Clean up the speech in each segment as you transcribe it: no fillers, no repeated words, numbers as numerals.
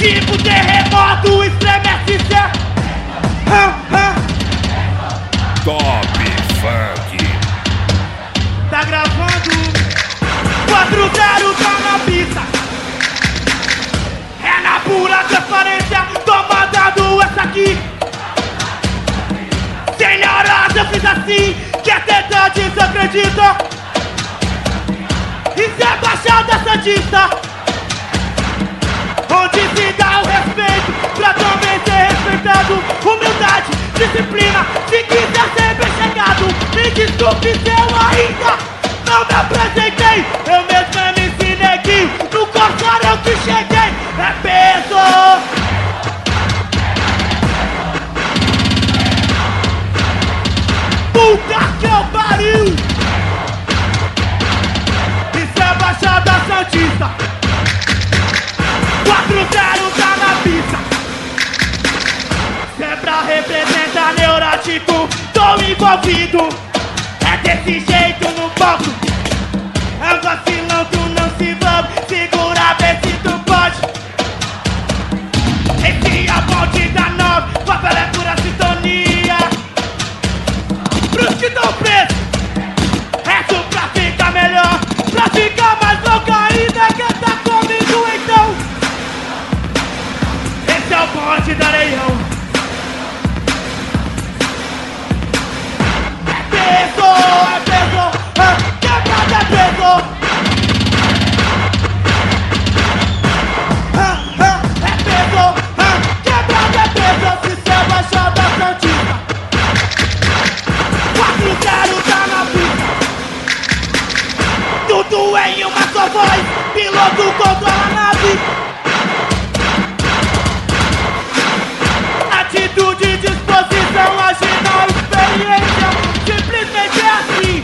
Tipo terremoto, estremece cê. Top Funk. Tá gravando? 4-0 tá na pista. É na pura transparência. Toma dado essa aqui. Senhoras, eu fiz assim. Que é tentar desacredita. Isso é Baixada Santista, onde se dá o respeito pra também ser respeitado. Humildade, disciplina, se quiser ser bem chegado. Me desculpe se eu ainda não me apresentei. Eu mesmo MC Neguinho, no Corsário eu que cheguei. É peso. Puta que eu pariu. Isso é Baixada Santista. 4-0 tá na pista. Sempre representa neurótico. Tô envolvido. É desse jeito no palco. É um vacilão, tu não se envolve. Segura, vê se tu pode. Esse é a ponte da 9. Papel é pura sintonia. Pros que tão presos, resto pra ficar melhor. Pra ficar mais louca ainda, quem tá comigo então? Esse é o ponte da Areião. É peso, quebrada é peso. É peso, quebrada é peso. Se cê é Baixada Santista. 4-0 tá na pista. Tudo em uma só voz. Piloto controla a nave. Atitude, disposição, agilidade, experiência. Simplesmente é assim.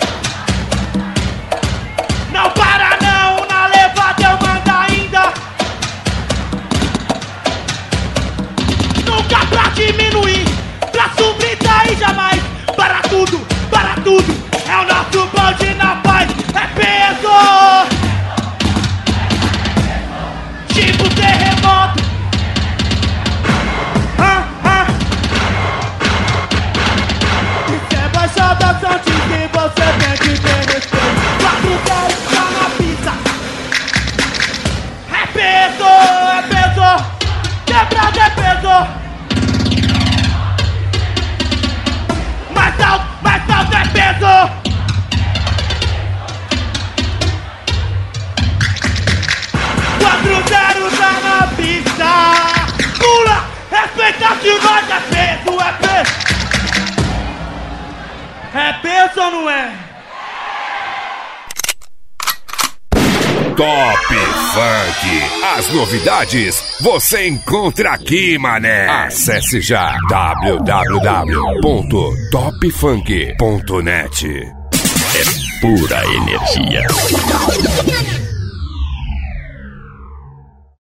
Não para não, na levada eu mando ainda. Nunca pra diminuir, pra subir daí jamais. Para tudo, é o nosso bonde na paz. É peso. Tipo terremoto. Isso é Baixada Santista e você tem que ter respeito. 4-0 tá na pista. É peso. Quebrada é peso. Mais alto é peso. 4-0 tá na pista. Pula, respeita que nós é peso, é peso. É peso ou não é? Top Funk. As novidades você encontra aqui, mané. Acesse já www.topfunk.net. É pura energia.